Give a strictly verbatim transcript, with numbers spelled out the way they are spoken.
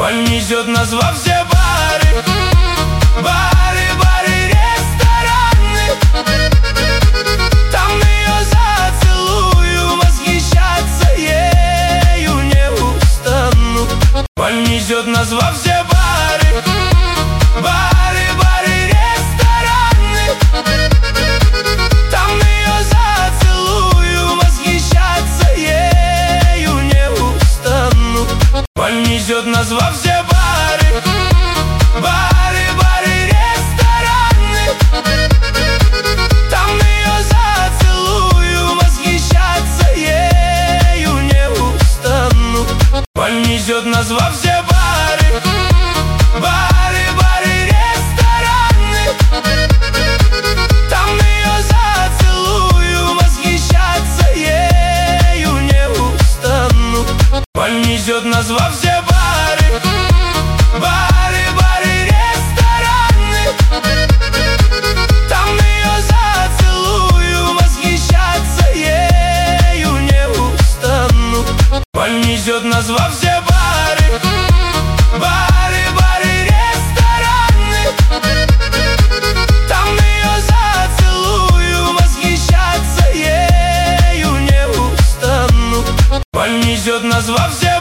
Понесет нас во все бары, бары, бары, рестораны. Там ее зацелую, восхищаться ею не устану. Понесет нас во все бары, бары, бары, рестораны. Там ее зацелую, восхищаться ею не устану. Понесет нас во все бары, бары, бары, рестораны. Там ее зацелую, восхищаться ею не устану. Понесет нас во все бары, бары, бары, рестораны. Там ее зацелую, восхищаться ею не устану. Понесет нас во все бары, бары, бары, рестораны. Там ее зацелую, восхищаться ею не устану. Понесет нас во все бары, бары, бары, рестораны. Там ее зацелую, восхищаться ею не устану. Понесет нас во все